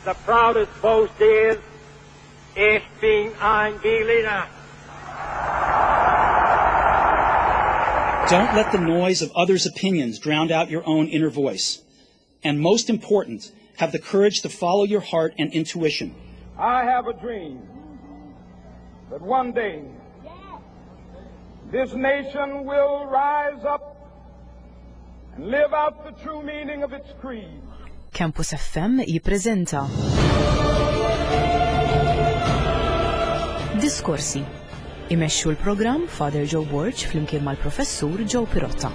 the proudest boast is, ich bin ein Berliner. Don't let the noise of others' opinions drown out your own inner voice. And most important, have the courage to follow your heart and intuition. I have a dream that one day this nation will rise up and live out the true meaning of its creed. Campus FM jippreżenta Diskorsi. Imexxu l-programm Father Joe Borch flimkien mal-Professur Joe Pirotta.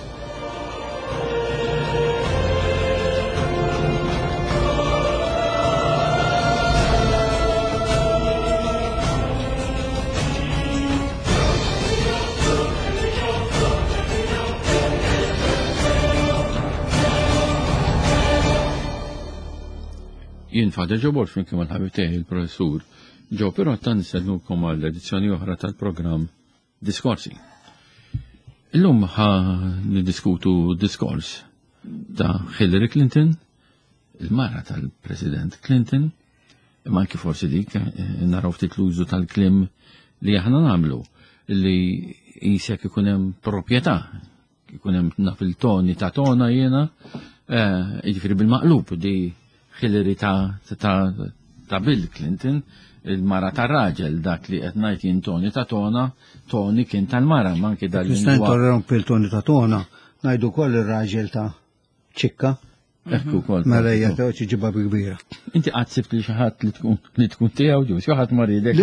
Jien Father Joe Borch flimkien mal-ħabib tiegħi il-Professur Joe Pirotta nistennukom għal edizzjoni oħra tal-programm Diskorsi. Illum ħa niddiskutu diskors ta' Hillary Clinton, il-mara tal-President Clinton, imma anki forsi dik naraw ftit l-użu tal-klim li aħna nagħmlu li jisek ikun hemm proprjetà, ikun hemm naf il-toni ta' tona jiena, jiġifieri bil-maqlub di Hillary ta' Bill Clinton, il-mara ta' raġel dak li qed ngħid jien Toni ta' tona, Toni kien tal-mara ma anke dal-lingwa. Rompi l-Toni ta' tona, ngħidu wkoll ir-raġel ta' ċikka. Ekku wkoll. Mela hija tew ġibba kbira. Inti qatt sibt li xi ħadd li tkun tiegħu ġu, xi ħadd ma ridek.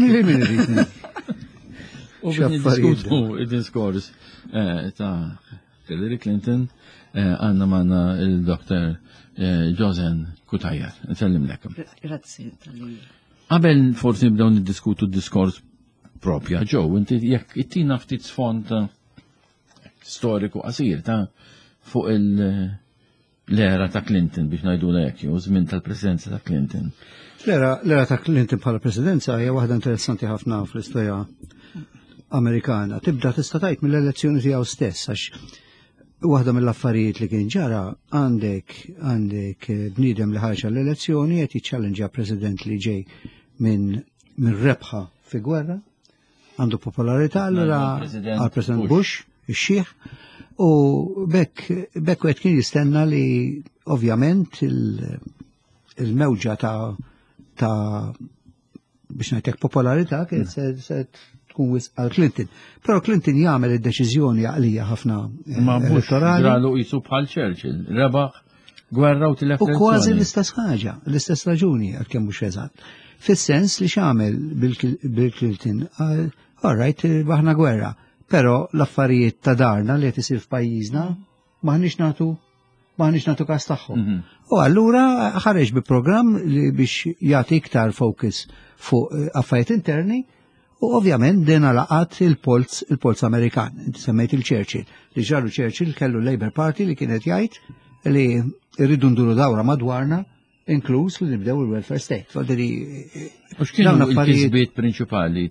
U biex niddiskutu id-diskors ta' Hillary Clinton għandna magħna il-Dr. Josen Kutajjar. Nsellimlek. Grazzi. Qabel forsi nibdew niddiskutu d-diskors propja ġew, inti jekk ittina ftit sfond storiku qasir ta' fuq l-era ta' Clinton biex ngħidu hekk, u żmien tal-presidenza ta' Clinton. L-era ta' Clinton bħala presidenza hija waħda interessanti ħafna fl-istorja Amerikana. Tibda tista' tgħid mill-elezzjoni tiegħu stess għax waħda mill-affarijiet li kien ġara għandek bniedem li ħarġa l-elezzjoni qed jiċċallenġa president li ġej minn rebħa fi gwerra, għandu popolarità għal-President Bush, ix-xieħ, u bekk qed kien jistenna li ovvjament il-mewġa ta' biex ngħidlek popolarità kien se tkun wisq għal Clinton. Però Clinton jagħmel id-deċiżjoni għalija ħafna elettorali. Dralu qisu bħal Churchill, rebaħ gwerra u tilef. U kważi l-istess ħaġa, l-istess raġuni għal kemm mhux eżatt. Fis-sens li x'għamel Bill Clinton, all right, baħna gwerra, però l-affarijiet ta' darna li qed isir f'pajjiżna maħniex nagħtu każ tagħhom. U allura ħareġ bi programm li biex jagħti iktar focus fuq affarijiet interni. U ovvjament dena laqat il-polz Amerikan. Inti semmejt il-Churchill. Li ġarru Churchill kellu Labour Party li kienet jgħid li rridu nduru dawra madwarna, inkluż li nibdew il-welfare state. U x'kienu l-kisbiet prinċipali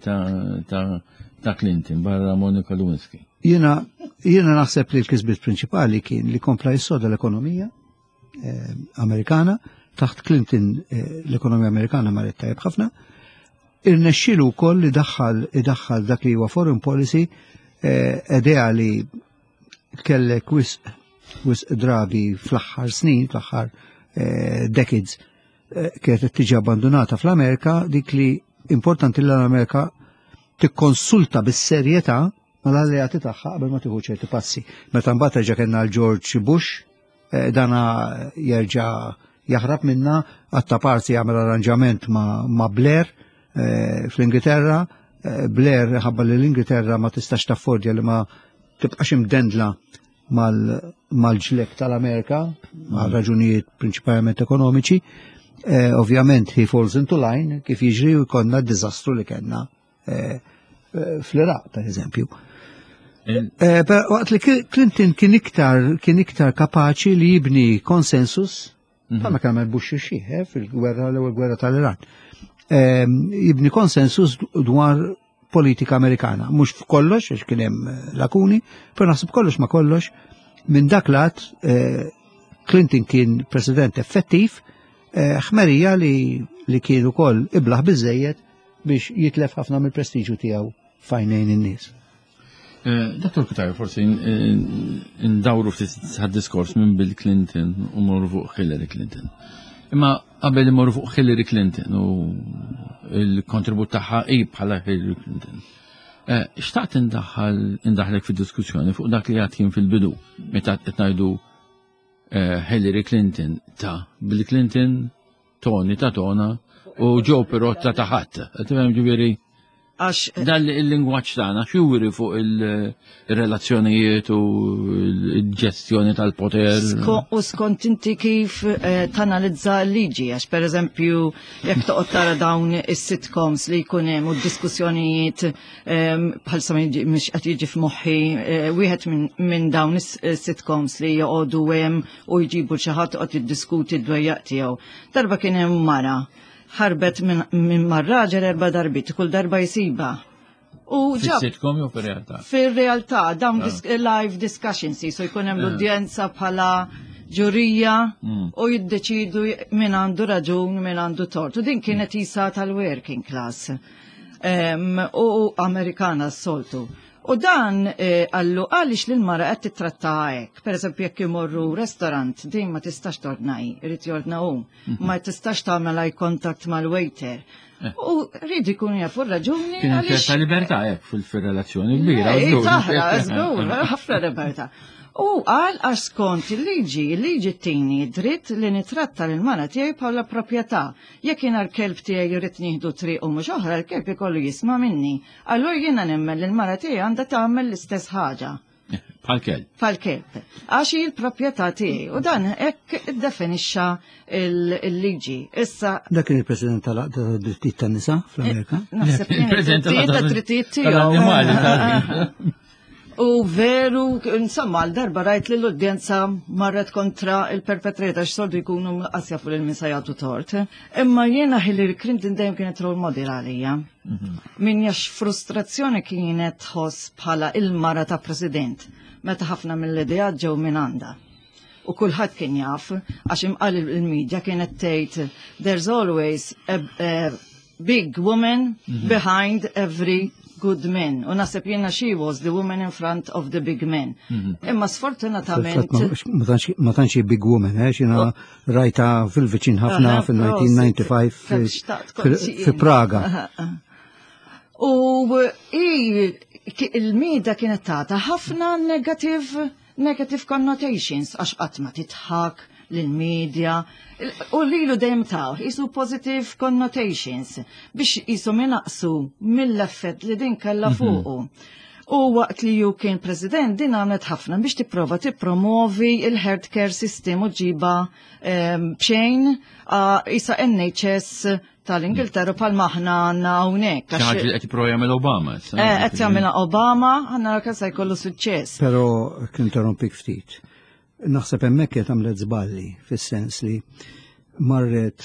ta' Clinton barra Monica Lewinsky? Jiena naħseb li l-kisbiet prinċipali kien li kompla jissoda l-ekonomija Amerikana. Taħt Clinton l-ekonomija Amerikana marret tajjeb ħafna. Irnexxielu wkoll li daħħal dak li huwa foreign policy idea li kellek wisq drabi fl-aħħar snin, fl-aħħar decades kienet tiġi abbandonata fl-Amerika, dik li importanti li l-Amerika tikkonsulta bis-serjetà mal-alleati tagħha qabel ma tieħu ċerti passi. Meta mbagħad reġa' kellna l-George Bush, dana jerġa' jaħrab minna għatta parti jagħmel arranġament ma' Blair fl-Ingilterra. Blair ħabba li l-Ingilterra ma tistax taffordja li ma tibqax imdendla mal-ġlek tal-Amerika, għal raġunijiet prinċipalment ekonomiċi. Ovvjament he falls into line kif jiġri u jkollna d-diżastru li kellna fl-Iraq, per eżempju. Waqt li Clinton kien iktar kapaċi li jibni konsensus, bħalma kemm Bush xieħ fil-gwerra l-ewwel gwerra tal-Iran. Jibni konsensus dwar politika Amerikana, mhux f'kollox għax kien hemm lakuni, però naħseb kollox ma kollox minn dak lat Clinton kien president effettiv ħmerija li kienu kol iblaħ biżejjed biex jitlef ħafna mill-prestiġu tiegħu fajnejn in-nies. Dottor Kutaj, forsi ndawru ftit diskors minn Bill Clinton u morru fuq Hillary Clinton. Imma qabel imorru fuq Hillary Clinton u il-kontribut tagħha bħala Hillary Clinton. Xtaqt indaħlek fid-diskussjoni fuq dak li għad kien fil-bidu, meta qed ngħidu Hillary Clinton ta' Bill Clinton, Tony ta' Tona u Joe Pirotta ta' ħadd. Ġifieri dan il-lingwaġġ tagħna x'juri fuq il-relazzjonijiet u l-ġestjoni tal-poter. U skont inti kif tanalizza l-liġi, għax pereżempju jekk toqgħod tara dawn is-sitcoms li jkun hemm u d-diskussjonijiet bħalsa mhux qed jiġi f'moħħi wieħed minn dawn is-sitcoms li joqogħdu hemm u jġibu xi ħadd qed jiddiskuti d-dwejjaq tiegħu. Darba kien hemm mara ħarbet minn marraġel 4 darbit, kull darba jisiba. U fil-sitcom jew fir-realtà? Fir-realtà, dawn live discussions, so jkun hemm l-udjenza bħala ġurija u jiddeċidu min għandu raġun, min għandu tort. U din kienet isa tal-working class u Amerikana s-soltu. U dan għallu għalix li l-mara għed titratta hekk. Per eżempju, jekk imorru restorant, din ma tistax tordnaj, irrit jordna ma tistax tagħmel eye contact mal-waiter. U rridu jkunu jafu raġuni. Kien ċerta libertà hekk fil-relazzjoni kbira. Taħra, żgur, ħafna libertà. U għal għax skont il-liġi t-tini dritt li nitratta l-mara tiegħi bħala proprjetà. Jekk jiena l-kelb tiegħi jrid nieħdu triq u mhux oħra l-kelb ikollu jisma' minni. Allura jiena nemmen li l-mara tiegħi għandha tagħmel l-istess ħaġa. Bħal-kelb. Bħal-kelb. Għax hi l-proprjetà tiegħi u dan hekk iddefinixxa il-liġi. Issa dak kien il-President tal-Drittijiet tan-nisa fl-Amerika? Naħseb tal-drittijiet tiegħu. U veru, insomma, għal-darba rajt li l-udjenza marret kontra il-perpetrator x'soldu jkunu qasja fuq il-misajatu tort. Imma jiena Hillary Clinton dejjem kienet rol model għalija. Min jax frustrazzjoni kienet tħoss bħala il-mara ta' president, meta ħafna mill-idejat ġew minn għandha. U kulħadd kien jaf, għax imqal il-medja kienet tgħid there's always a big woman behind every good men. U nasib jiena she was the woman in front of the big men. Imma sfortunatament. Ma tantx big woman, xina rajta fil-viċin ħafna fil-1995 fi Praga. U il-mida kienet tagħta ħafna negative connotations għax qatt ma titħak l-medja u lilu dejjem taw jisu positive connotations biex jisu minaqsu mill-effett li din kalla fuqu. U waqt li ju kien president din għamlet ħafna biex tipprova tippromovi il-healthcare system u ġiba bxejn isa NHS tal-Ingilterra pal maħna għanna hawnhekk. Ħaġa li qed jagħmel Obama. Qed jagħmilha Obama, għandna kasa jkollu suċċess. Però kien interrompik ftit. Naħseb hemmhekk qed għamlet żballi fis-sens li marret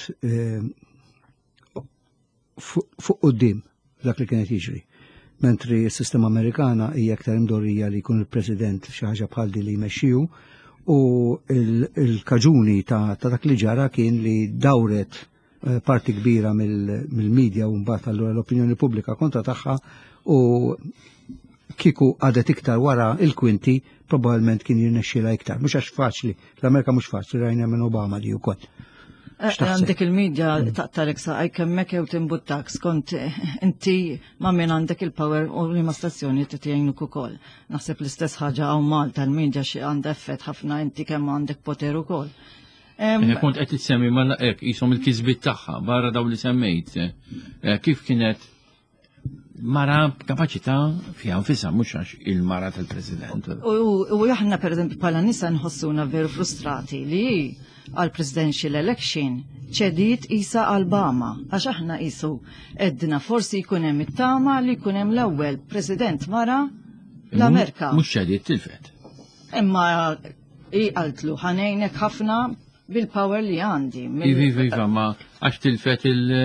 fuq quddiem dak li kienet jiġri. Mentri s-sistema Amerikana hija aktar imdorrija li jkun il-President f'xi ħaġa bħal di li jmexxiju u l-kaġuni ta' dak li ġara kien li dawret parti kbira mill-medja u mbagħad allura l-opinjoni pubblika kontra tagħha u kiku għadet iktar wara il-kwinti probabbilment kien jirnexxiela iktar. Mhux għax faċli, l-Amerika mhux faċli rajna minn Obama li wkoll. Għandek il-medja taqtalek sa' għajkemmek jew timbuttak skont inti ma' minn għandek il-power u li ma' stazzjoni t-tijajnuk ukoll. Naħseb l-istess ħaġa għaw Malta l-medja xi għandha effett ħafna inti kemm għandek poter ukoll. Kont qed tissemmi malla hekk qishom il-kisbiet tagħha barra daw li semmejt. Kif kienet mara kapaċità fiha nfisha mhux għax il-mara tal-President. U aħna pereżempju bħala nisa nħossuna veru frustrati li għal presidential election ċedit isa Obama għax aħna qisu edna forsi jkun hemm it-tama li jkun hemm l-ewwel President mara l-Amerika. Mhux ċedit tilfet. Imma qaltlu ħanejnek ħafna bil-power li għandi. Iva, ma għax tilfet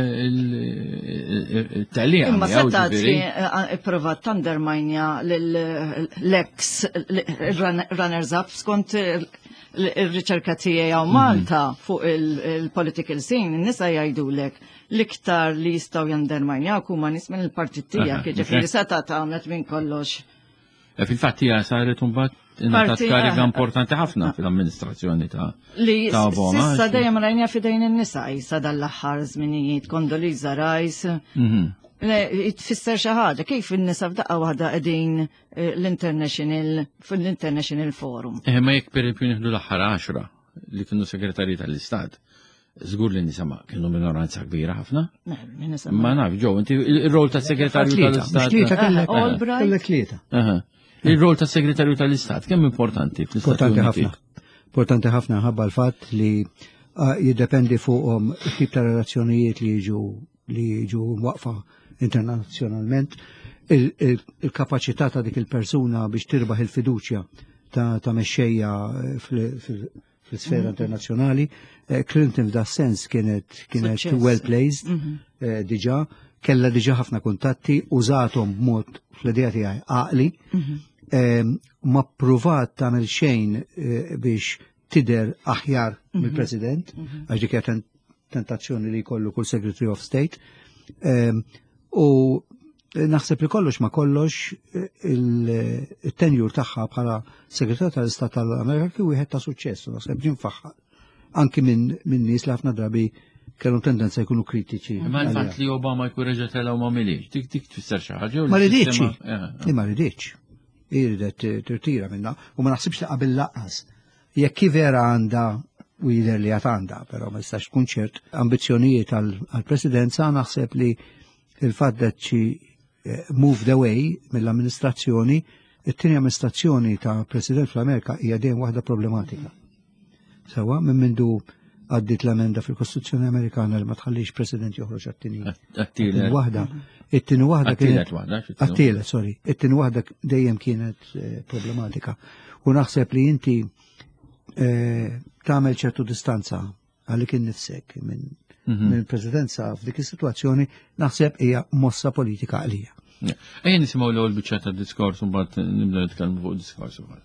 il-talija. Imma settati provat tandermajnja l-ex runners-up skont il-riċerka tiegħi għaw Malta fuq il-political scene, n-nisa jgħidulek l-iktar li jistgħu jandermajnjak huma nies minn il-partit tiegħek, jiġifieri seta tagħmlet minn kollox. Fil-fatt hija saret imbagħad ingħatat kariga importanti ħafna fil-amministrazzjoni ta' Obama. Issa dejjem rajnija fidejn in-nisa issa dal-aħħar żminijiet Condoleezza Rice. Tfisser xi ħaġa kif in-nisa f'daqqa waħda qegħdin fil-International Forum. Ma jekk pereżempju nieħdu l-aħħar 10 li kienu segretarji tal-Istat, żgur li nisa ma kienu minoranza kbira ħafna. Ma naf, ġew, inti il-rol tas-segretarju tal-Istat. Kellek tlieta. Il-rol tas-segretarju tal-Istat kemm importanti fl-Istati Uniti? Importanti ħafna ħabba l-fatt li jiddependi fuqhom it-tip ta' relazzjonijiet li jiġu waqfa internazzjonalment, il-kapacità ta' dik il-persuna biex tirbaħ il-fiduċja ta' mexxejja fil-sfera internazzjonali. Clinton f'da sens kienet well placed diġà, kella diġà ħafna kuntatti, użathom b'mod fl-idea tiegħi għaqli, ma pruvat tagħmel xejn biex tider aħjar mill-President, għax dik hija tentazzjoni li jkollu kull Secretary of State. U naħseb li kollox ma kollox il-tenjur tagħha bħala Segretarju tal-Istat tal-Amerika kien wieħed ta' suċċess, naħseb ġinfaħħal. Anki minn nies li ħafna drabi kellu tendenza jkunu kritiċi. Ma l-fatt li Obama jkun reġa' telgħu ma milix, dik tfisser xi ħaġa. Ma rriditx. Iridet tirtira minna u ma naħsibx li qabel laqqas. Jekk kif vera għandha u jidher li għat għandha, però ma jistax tkun ċert ambizzjonijiet għall-Presidenza, naħseb li il-fatt that she moved away mill-amministrazzjoni, it-tieni amministrazzjoni ta' President fl-Amerika hija dejjem waħda problematika. Sewa minn mindu għaddit l-amenda fil-Kostituzzjoni Amerikana li ma tħallix President joħroġ għat-tieni waħda. It-tieni waħda kienet għat-tielet, sorry. It-tieni waħda dejjem kienet problematika. U naħseb li inti tagħmel ċertu distanza għalik innifsek minn Presidenza f'dik is-sitwazzjoni naħseb hija mossa politika għalija. Ejja nisimgħu l-ewwel biċċa tad-diskors u mbagħad nibdew nitkellmu fuq id-diskors ukoll.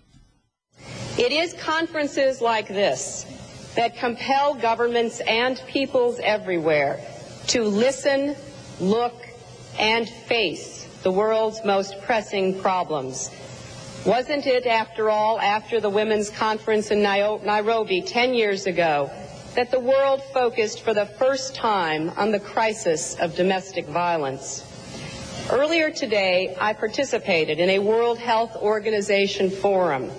It is conferences like this that compel governments and peoples everywhere to listen, look, and face the world's most pressing problems. Wasn't it, after all, after the Women's Conference in Nairobi 10 years ago, that the world focused for the first time on the crisis of domestic violence? Earlier today, I participated in a World Health Organization forum.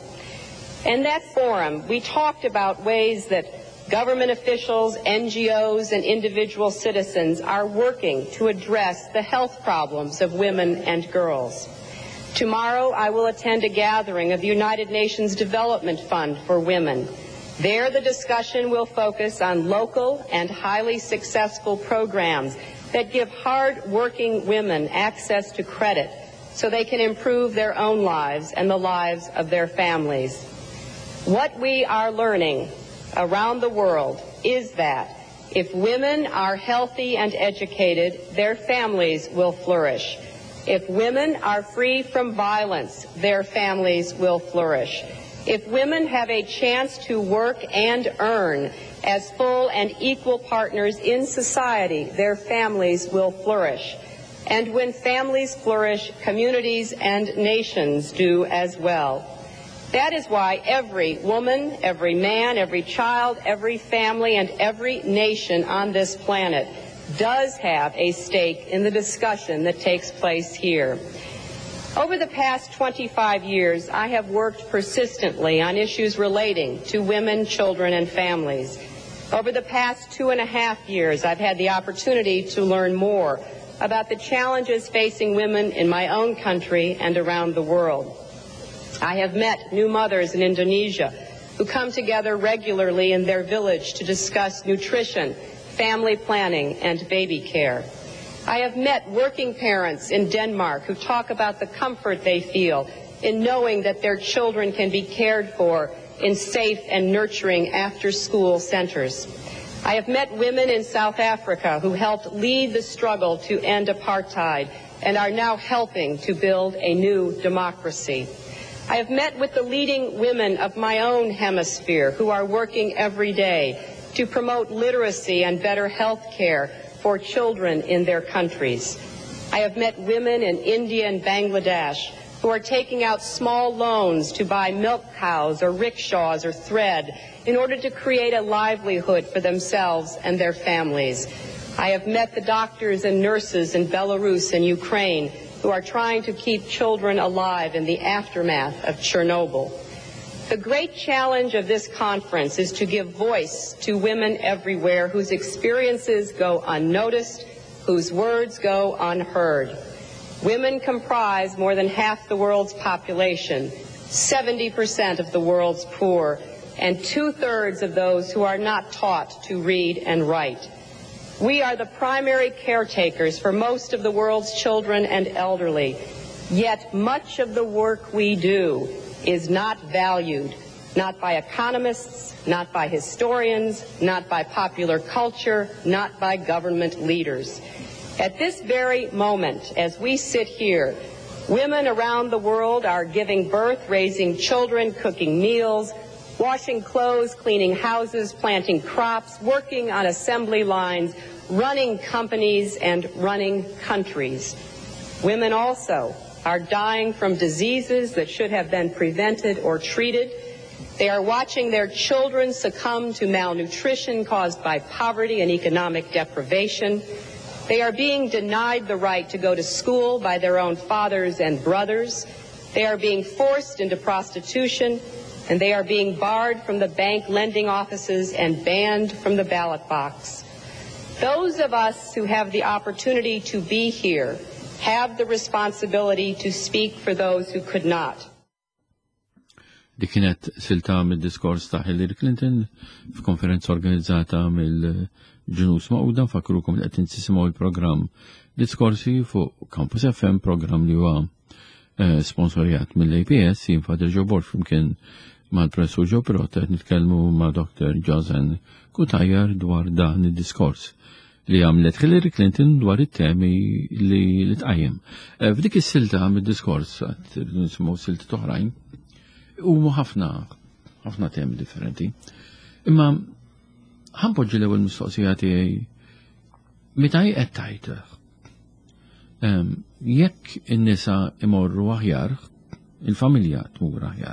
In that forum, we talked about ways that government officials, NGOs, and individual citizens are working to address the health problems of women and girls. Tomorrow, I will attend a gathering of the United Nations Development Fund for Women. There, the discussion will focus on local and highly successful programs that give hard-working women access to credit so they can improve their own lives and the lives of their families. What we are learning around the world is that if women are healthy and educated, their families will flourish. If women are free from violence, their families will flourish. If women have a chance to work and earn as full and equal partners in society, their families will flourish. And when families flourish, communities and nations do as well. That is why every woman, every man, every child, every family, and every nation on this planet does have a stake in the discussion that takes place here. Over the past 25 years, I have worked persistently on issues relating to women, children, and families. Over the past 2.5 years, I've had the opportunity to learn more about the challenges facing women in my own country and around the world. I have met new mothers in Indonesia who come together regularly in their village to discuss nutrition, family planning, and baby care. I have met working parents in Denmark who talk about the comfort they feel in knowing that their children can be cared for in safe and nurturing after-school centers. I have met women in South Africa who helped lead the struggle to end apartheid and are now helping to build a new democracy. I have met with the leading women of my own hemisphere who are working every day to promote literacy and better health care for children in their countries. I have met women in India and Bangladesh who are taking out small loans to buy milk cows or rickshaws or thread in order to create a livelihood for themselves and their families. I have met the doctors and nurses in Belarus and Ukraine who are trying to keep children alive in the aftermath of Chernobyl. The great challenge of this conference is to give voice to women everywhere whose experiences go unnoticed, whose words go unheard. Women comprise more than half the world's population, 70% of the world's poor, and 2/3 of those who are not taught to read and write. We are the primary caretakers for most of the world's children and elderly, yet much of the work we do is not valued, not by economists, not by historians, not by popular culture, not by government leaders. At this very moment, as we sit here, women around the world are giving birth, raising children, cooking meals, washing clothes, cleaning houses, planting crops, working on assembly lines, running companies, and running countries. Women also are dying from diseases that should have been prevented or treated. They are watching their children succumb to malnutrition caused by poverty and economic deprivation. They are being denied the right to go to school by their own fathers and brothers. They are being forced into prostitution, and they are being barred from the bank lending offices and banned from the ballot box. Those of us who have the opportunity to be here have the responsibility to speak for those who could not. Di kienet silta mid-diskors ta' Hillary Clinton f'konferenza organizzata mill-ġnus Magħquda, nfakrukom li qed tinsisimgħu l-programm diskorsi fuq Campus FM, programm li huwa sponsorjat mill-APS, jien Father Joe Borg flimkien mal-Professur Joe Pirotta qed nitkellmu ma' Dr. Josan Kutajar dwar dan id-diskors li għamlet Hillary Clinton dwar it-temi li tqajjem. F'dik is-silta mid-diskors qed nisimgħu silti oħrajn u ħafna temi differenti. Imma ħanpoġġi l-ewwel mistoqsija tiegħi meta qed tajt jekk in-nisa imorru aħjar, il-familja tmur aħjar.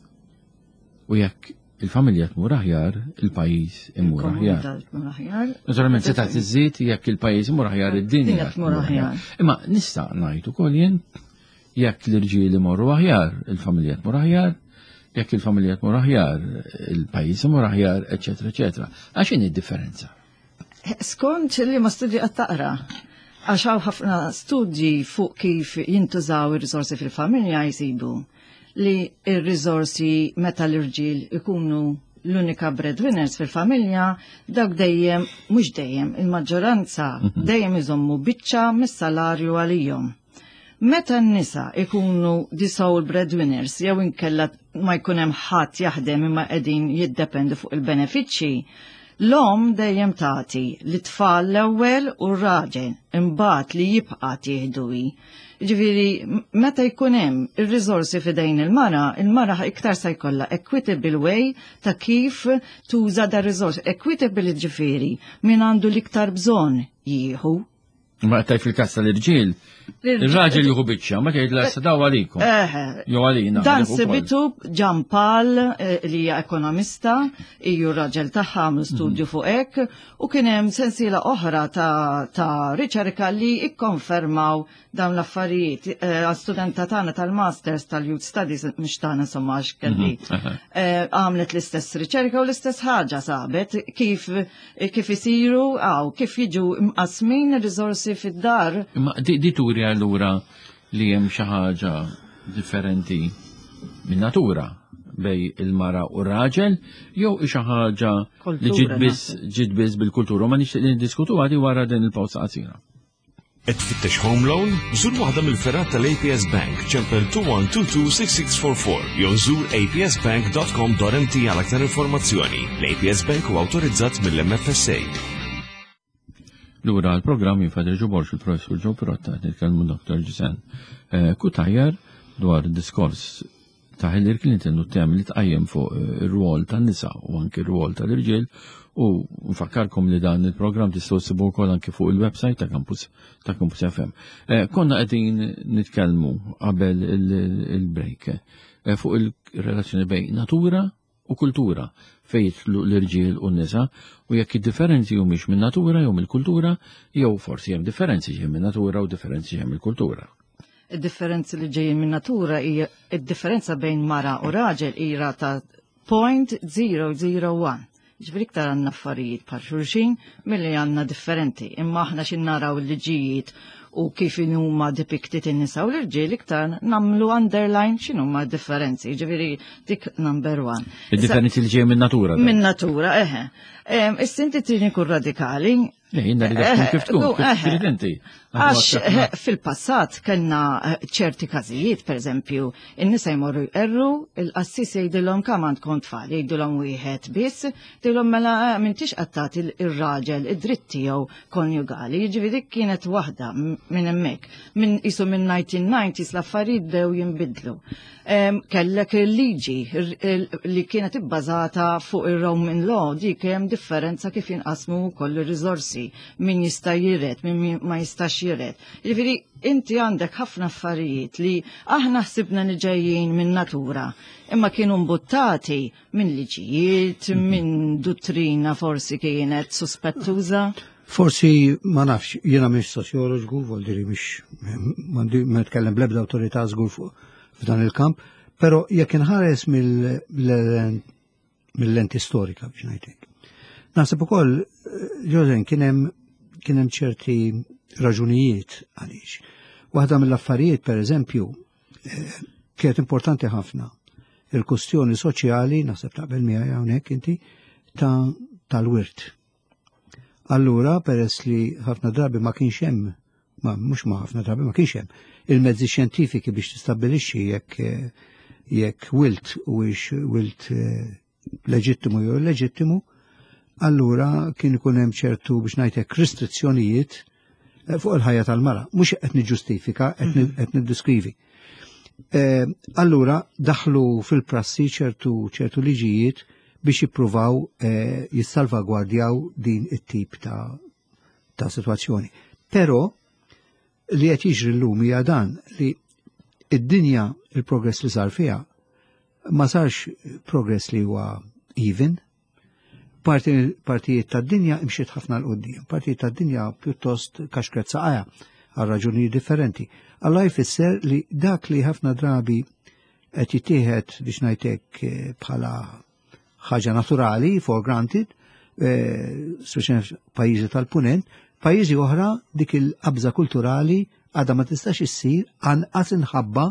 U jekk il-familja tmur aħjar, il-pajjiż imur aħjar. Naturalment se tagħti iż-żied jekk il-pajjiż imur aħjar, id-dinja tmur aħjar. Imma nista' ngħid ukoll jien jekk l-irġiel imorru aħjar, il-familja tmur aħjar, jekk il-familja tmur aħjar, il-pajjiż imur aħjar, eċetera, eċetera. Għax inhi d-differenza? Skont li ma studji qed taqra, għax hawn ħafna studji fuq kif jintużaw ir-riżorsi fil-familja jsibu li ir-riżorsi meta l-irġiel ikunu l-unika breadwinners fil-familja, dawk dejjem, mhux dejjem, il-maġġoranza dejjem iżommu biċċa mis-salarju għalihom. Meta n-nisa ikunu the-sole breadwinners jew inkella ma jkun hemm ħadd jaħdem imma qegħdin jiddependu fuq il-benefiċċji, l-om dejjem tagħti li tfal l-ewwel u r-raġel imbagħad li jibqa' tieħduhi. Ġifieri meta jkun hemm ir-riżorsi f'idejn il-mara iktar se jkollha equitable way ta' kif tuża da riżors. Equitable ġifieri min għandu l-iktar bżonn jieħu. Ma taj fil-każ tal-irġiel, il-raġel jieħu biċċa, ma tgħid la daw għalikom. Jew għalina. Dan sibitu Ġampal li hija ekonomista, hiju raġel tagħha għamlu studju fuq hekk, u kien hemm sensiela oħra ta' riċerka li ikkonfermaw dawn l-affarijiet. Studenta tagħna tal-Masters tal-Youth Studies mhux tagħna insomma għax kelli għamlet l-istess riċerka u l-istess ħaġa sabet kif isiru kif jiġu mqasmin ir-riżorsi fid-dar. Imma di turi allura li hemm xi ħaġa differenti min natura bej il-mara u r-raġel jew xi ħaġa li ġiet biss bil-kultura ma nixtieq li niddiskutu għadi wara din il-pawza qasira. Qed tfittex home loan? Żur waħda mill-ferat tal-APS Bank ċempel 21226644 jew żur apsbank.com.mt għal aktar informazzjoni. L-APS Bank huwa awtorizzat mill-MFSA. Lura l-programm Father Joe Borg il-Professur Joe Pirotta nitkellmu Dr. Josan Kutajar dwar diskors ta' Hillary Clinton u tagħmel tqajjem fuq ir-rwol tan-nisa u anke r-rwol tal-irġiel u nfakkarkom li dan il-programm tistgħu ssibu wkoll anke fuq il-website ta' Campus FM. Konna qegħdin nitkellmu qabel il-break fuq il-relazzjoni bejn natura u kultura fejn l-irġiel u n-nisa u jekk id-differenzi humiex minn natura jew mill-kultura jew forsi hemm differenzi ġejjin minn natura u differenzi ġejjin mill-kultura. Id-differenzi li ġejjin minn natura hija id-differenza bejn mara u raġel hija ta' 0.001. Ġifieri iktar għandna affarijiet bħal xulxin milli għandna differenti. Imma aħna xi naraw il-liġijiet u kif huma depicted in-nisa u l-irġiel iktar nagħmlu underline x'inhuma differenzi. Ġifieri dik number one. Id-differenzi li ġejjin minn natura. Minn natura, Is-sinti trini kun radikali. Jinna li kif tkun, kif trid inti. Għax fil-passat kellna ċerti każijiet, pereżempju, in-nisa jmorru jqerru, il-qassis jgħidilhom kemm għandkom tfal, jgħidulhom wieħed biss, jgħidulhom mela m'intix qattati ir-raġel id-dritt tiegħu konjugali, jiġifieri kienet waħda minn hemmhekk. Minn qisu minn 1990s l-affarijiet bdew jinbidlu. Kellek il-liġi li kienet ibbażata fuq ir-Roman law, dik hemm differenza kif jinqasmu wkoll ir-riżorsi, min jista' jired, min ma jistax jired. Jiġifieri inti għandek ħafna affarijiet li aħna ħsibna li ġejjin minn natura, imma kienu mbuttati minn liġijiet, minn dottrina forsi kienet suspettuża. Forsi ma nafx, jiena mhix soċjoloġu, voldiri mhix ma nitkellem bl-ebda awtorità żgur f'dan il-kamp, però jekk inħares mill-lenti storika biex ngħidlek. Naħseb ukoll Josen kien hemm ċerti raġunijiet għaliex. Waħda mill-affarijiet pereżempju kienet importanti ħafna il-kustjoni soċjali, naħseb taqbel miegħi hawnhekk inti tal-wirt. Allura peress li ħafna drabi ma kienx hemm, mhux ma ħafna drabi ma kienx hemm il-mezzi xjentifiki biex tistabbilixxi jekk wilt huwiex wilt leġittimu jew illeġittimu, allura kien ikun hemm ċertu biex ngħidlek restrizzjonijiet fuq il-ħajja tal-mara. Mhux qed niġġustifika, qed niddiskrivi. Allura daħlu fil-prassi ċertu liġijiet biex jippruvaw jissalvagwardjaw din it-tip ta' sitwazzjoni. Però li qed jiġri llum hija dan li id-dinja il-progress li sar fiha ma sarx progress li huwa even. Partijiet tad-dinja imxiet ħafna l-qudiem, partijiet tad-dinja pjuttost kaxkret saqajja għal raġunijiet differenti. Alla jfisser li dak li ħafna drabi qed jittieħed biex ngħidlek bħala ħaġa naturali, for granted, speċjalment pajjiżi tal-punent, pajjiżi oħra dik il-qabża kulturali għadha ma tistax issir anqas inħabba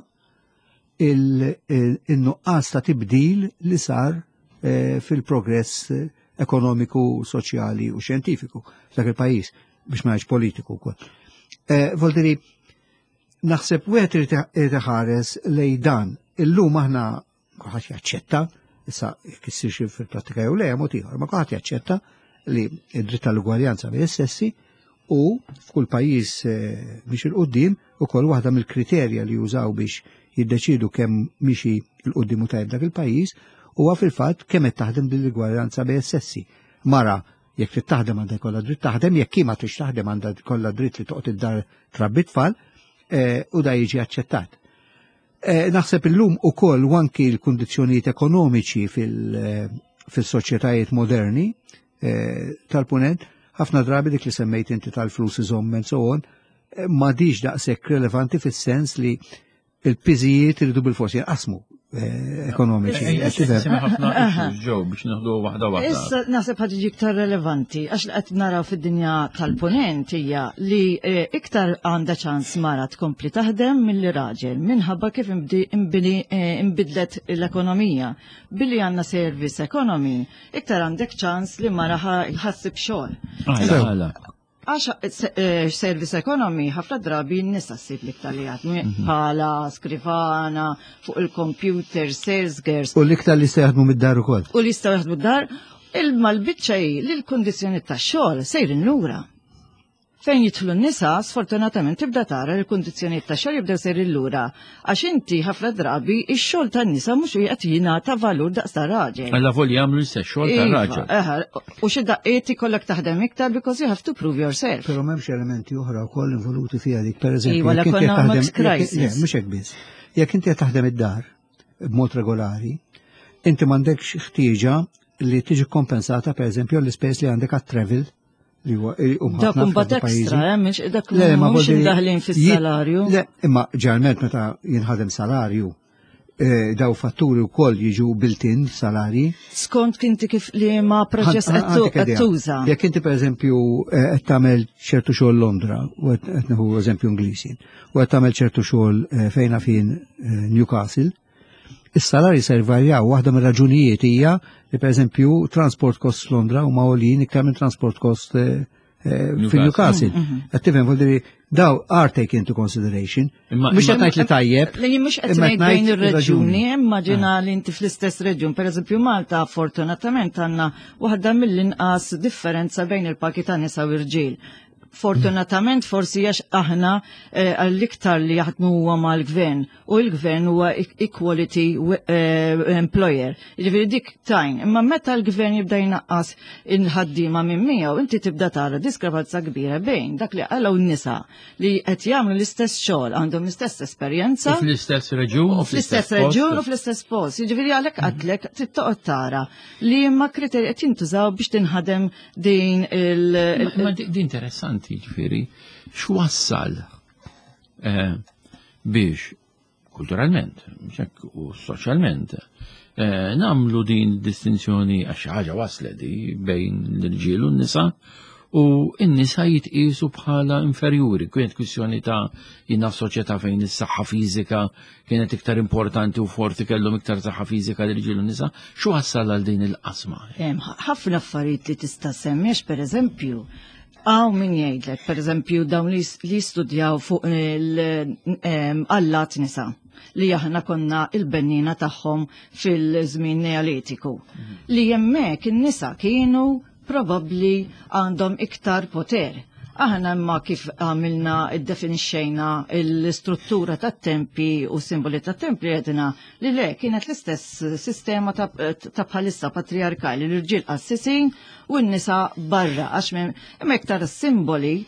il-nuqqas ta' tibdil li sar fil-progress ekonomiku, soċjali u xjentifiku dak il-pajjiż biex ma jgħidx politiku wkoll. Voldiri, naħseb wieħed irid iħares lejn dan. Illum aħna kulħadd jaċċetta, issa jekk issirx fil-prattika jew le mod ieħor, ma kulħadd jaċċetta li d-dritt tal-ugwaljanza bejn is-sessi u f'kull pajjiż biex il-qudiem ukoll waħda mill-kriterja li jużaw biex jiddeċidu kemm mixi l-qudiem u tajb dak il-pajjiż huwa fil-fatt kemm qed taħdem din l-ugwaljanza bejn is-sessi. Mara jekk trid taħdem għandha jkollha dritt taħdem, jekk ma tridx taħdem għandha jkollha dritt li toqgħod id-dar trabbi tfal u da jiġi aċċettat. Naħseb illum ukoll anki l-kundizzjonijiet ekonomiċi fil-soċjetajiet moderni tal-punent ħafna drabi dik li semmejt inti tal-flus iżomm and so on ma diġ daqshekk relevanti fis-sens li l-piżijiet iridu bil-forsi jinqasmu ekonomiċi. ħafna ġew biex naħdu waħda. Issa naħseb ħaġa iktar relevanti għax li qed naraw fid-dinja tal-punent hija li iktar għandha ċans mara tkompli taħdem milli raġel minħabba kif inbidlet l-ekonomija. Billi għandna service economy, iktar għandek ċans li mara ħassib xogħol. Għax service economy ħafna drabi n-nisa ssib l-iktar li għadmu bħala skrivana fuq il-computer, sales girls. U l-iktar li staħdmu mid-dar ukoll. U li staħdmu mid-dar, il-mal-bicċa li l-kondizjoni ta' xogħol sejrin lura. Fejn jidħlu n-nisa, sfortunatament tibda tara l-kundizzjonijiet ta' xogħol jibdew ser illura. Għax inti ħafna drabi ix-xogħol tan-nisa mhux qed jingħata valur daqs ta' raġel. Alla volja jagħmlu l-istess xogħol tar-raġel. U xi daqqiet ikollok taħdem iktar because you have to prove yourself. Però m'hemmx elementi oħra wkoll involuti fiha dik, pereżempju. Iwa l-economic crisis. Mhux hekk biss. Jekk inti qed taħdem id-dar b'mod regolari, inti m'għandekx ħtieġa li tiġi kompensata pereżempju l-ispejs li għandek għat-travel. Dak kumbat ekstra, mhux dak mhux indaħlin fis-salarju. Le, imma ġarment meta jinħadem salarju, daw fatturi wkoll jiġu built-in salari. Skont kinti kif li ma proċess qed tuża. Jekk inti pereżempju qed tagħmel ċertu xogħol Londra, u qed neħu eżempju Ingliżi, u qed tagħmel ċertu xogħol fejna fin Newcastle, is-salari se jvarjaw. Waħda mir-raġunijiet hija li pereżempju transport cost Londra huma għolin iktar minn transport cost fil-Newcastle. Qed tifhem vuol daw are taken into consideration. Mhux qed ngħid li tajjeb. Li mhux qed ngħid bejn ir-reġjuni, immaġina li inti fl-istess reġjun, pereżempju Malta fortunatament għandna waħda mill-inqas differenza bejn il-pagi ta' nisa u irġiel. Fortunatament forsi għax aħna l-iktar li jaħdmu huwa mal-gvern u l-gvern huwa equality employer. Jiġifieri dik tajn, imma meta l-gvern jibda jnaqqas il-ħaddiema minn miegħu inti tibda tara diskrepanza kbira bejn dak li qalgħu n-nisa li qed jagħmlu l-istess xogħol għandhom l-istess esperjenza u fl-istess reġjun u fl-istess post. Jiġifieri għalhekk għadlek tittoqgħod tara li ma kriterji qed jintużaw biex tinħadem din di interessanti. Ġifieri, x'wassal biex kulturalment u soċjalment nagħmlu din distinzjoni għax ħaġa waslet bejn l-irġiel u n-nisa u n-nisa jitqisu bħala inferjuri. Kienet kwistjoni ta' jiena f'soċjetà fejn is-saħħa fiżika kienet iktar importanti u forti kellhom iktar saħħa fiżika l-irġiel u n-nisa. X'wassal għal din il-qasma? Ħafna affarijiet li tista' semmiex pereżempju. Min jgħidlek, per eżempju, dawn li studjaw fuq l-allat nisa, li aħna konna il-bennina tagħhom fil-żmien neolitiku. Li hemmhekk in-nisa kienu probabbli għandhom iktar poter. Aħna imma kif għamilna id-definixxejna l-istruttura tat-tempi u simboli tat-templi għedna li le kienet l-istess sistema ta' bħalissa patriarkali l-irġiel qassisin u n-nisa barra għax hemm iktar simboli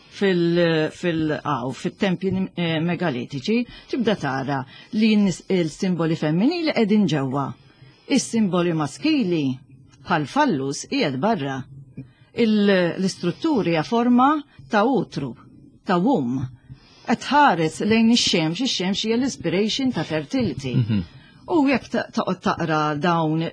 fil-tempji megalitiċi tibda tara li l-simboli femminili qegħdin ġewwa. Is-simboli maskili bħal fallus qiegħed barra. L-istrutturi forma ta' utru, ta' qed ħares lejn ix-xemx hija l-inspiration ta' fertility. U jekk taqgħod taqra dawn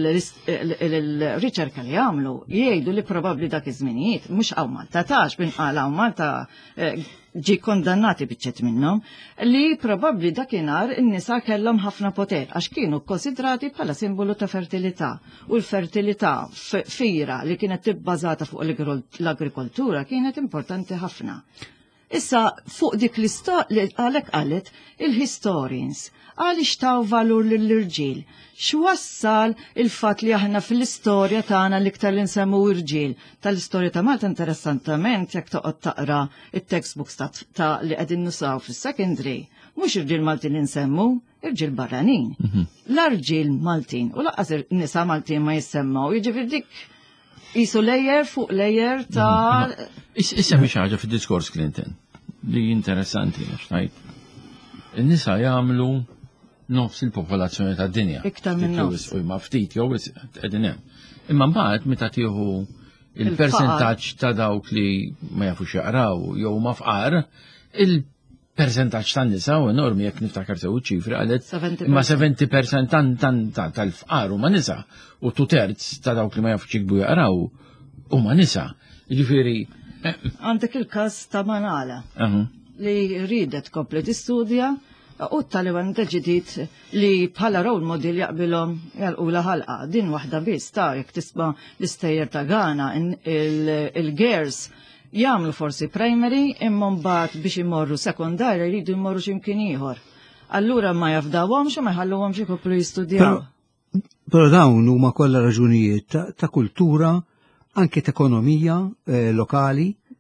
il-riċerka li għamlu, jgħidu li probabbli dak iż-żminijiet mhux hawn Malta tax binqal hawn Malta ġi kondannati biċċet minnhom li probabbli dakinhar in-nisa kellhom ħafna poter għax kienu konsidrati bħala simbolu ta' fertilità. U l-fertilità fira li kienet tibbażata fuq l-agrikoltura kienet importanti ħafna. Issa fuq dik li għalhekk qalet il-historians għaliex taw valur lill-irġiel. X'wassal il-fatt li aħna fil-istorja tagħna l-iktar li nsemmu irġiel. Tal-istorja ta' Malta interessantament jekk toqgħod taqra it-textbooks ta' li qegħdin nusaw fis-secondary, mhux irġiel Maltin li nsemmu, irġiel barranin. L-irġiel Maltin u laqqas nisa Maltin ma jissemmaw, jiġifieri dik qisu lejjer fuq lejjer ta' Issa mhix ħaġa fid-diskors Clinton li interessanti għax ngħid. In-nisa jagħmlu nofs il-popolazzjoni tad-dinja. Iktar minn nofs. U ma ftit jew qegħdin hemm. Imma mbagħad meta tieħu il-persentaġġ ta' dawk li ma jafux jaqraw jew ma fqar, il-persentaġġ tan-nisa u enormi jekk niftakar sew iċ-ċifri qalet imma 70% tal-fqar huma nisa u 2/3 ta' dawk li ma jafux jikbu jaqraw huma nisa. Jiġifieri għandek il-każ ta' Manala li ridet kompli tistudja u Taliban deċidiet li bħala role model jaqbilhom jalqula ħalqa. Din waħda biss ta' jekk tisma' l-istejjer ta' Ghana il-girls jagħmlu forsi primary imma mbagħad biex imorru sekondarja jridu jmorru x'imkien ieħor. Allura ma jafdawhomx u ma jħalluhomx ikomplu jistudjaw. Però dawn huma kollha raġunijiet ta' kultura, anke ta' ekonomija lokali,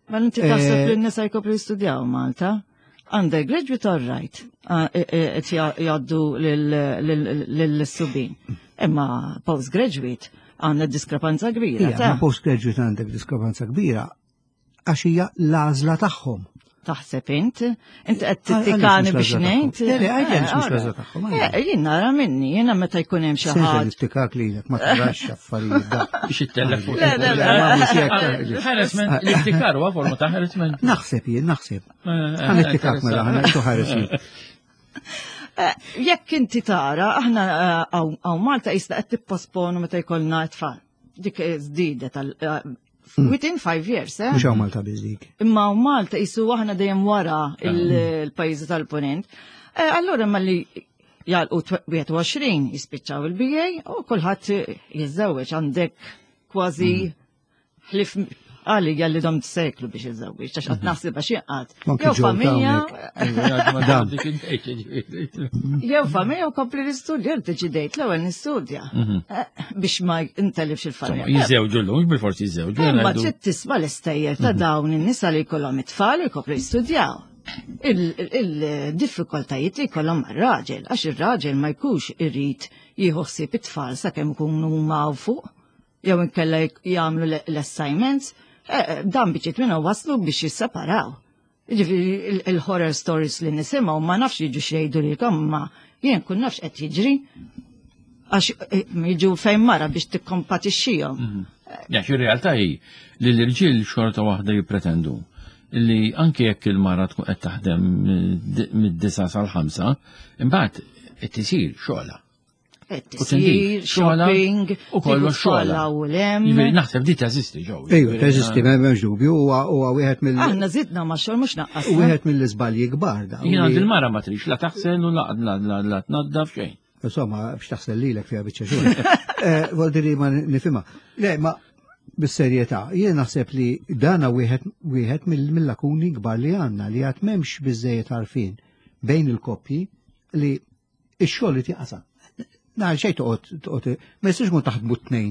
Ma inti taħseb li n-nisa jkopru jistudjaw Malta? Undergraduate all right, qed jgħaddu lill-subin. Imma postgraduate għandek diskrepanza kbira. Ma postgraduate għandek diskrepanza kbira għax hija l-għażla tagħhom. Taħseb qed tittikani biex ngħid? Le, għajġen mhux l-għażla tagħhom. Jien nara minni, jiena meta jkun hemm xi ħadd. Sensa nittikak lilek ma tarax affarijiet da. Biex it-telef fuq. Le. L-iftikar huwa forma ta' ħaresment. Naħseb jien, naħseb. Ħan nittikak mela ħana tu ħaresment. Jekk inti tara, aħna għaw Malta jista' qed tipposponu meta jkollna tfal. Dik żdiedet within 5 years, Mhux hawn Malta biżdik. Imma Malta jisu aħna dejjem wara il-pajjiżi tal-Punent. Allura ma li jalqu 21 jispiċċaw il-BA u kulħadd jiżżewweġ għandek kważi ħlif għali għalli dom t-seklu biex jizzawiex, għax għat naħsib għax jgħat. Jew familja u kompli l-istudja, l-teġidejt l-ewel nistudja. Biex ma intelifx il-familja. Jizzewġu l-lum, bil-forsi jizzewġu. Ma ċit tisma l-istajjer ta' dawn in-nisa li jkollhom it-tfal jkompli jistudjaw. Il-diffikultajiet li jkollhom mar-raġel, għax ir-raġel ma jkunx irrid jieħossib it-tfal sakemm ikunu maw fuq, jew inkella jagħmlu l-assignments. Dan biċiet minna waslu biex jisseparaw. Il-horror stories li nisimaw ma nafx jiġu xejdu li ma jien kun nafx qed jiġri għax jiġu fejn mara biex tikkompatixxihom. Jax ir-realtà hi li l-irġiel xorta waħda jippretendu li anke jekk il-mara tkun qed taħdem mid-9 sal-5, imbagħad qed isir xogħla. Tisir, shopping, u kollu xola u lem. Naħseb di teżisti ġew. Ejju, teżisti, m'hemmx dubju, huwa wieħed mill. Aħna żidna ma' xogħol mhux naqqas. Wieħed mill-iżbalji kbar da. Jien għand il-mara ma trix la taħsel u la tnaddaf xejn. Insomma, biex taħsel lilek fiha biċċa xogħol. Voldiri ma nifhimha. Le, ma bis-serjetà, jien naħseb li dana wieħed mill-lakuni kbar li għandna li għad m'hemmx biżejjed għarfien bejn il-koppji li x-xogħol li tieqasam. Xej toqgħod, ma jistax kun taħdmu tnejn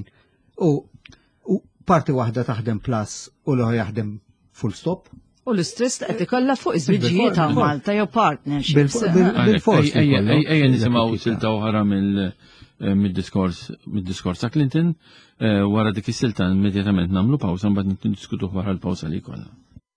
u parti waħda taħdem plus u l-oħra jaħdem full stop. U l-istress qed ikollha fuq iż-żwiġijiet ta' Malta jew partnerships. Bil-forsi. Ejja nisimgħu silta oħra mid-diskors ta' Clinton wara dik is-silta immedjatament nagħmlu pawża mbagħad niddiskutu wara l-pawża li jkollna.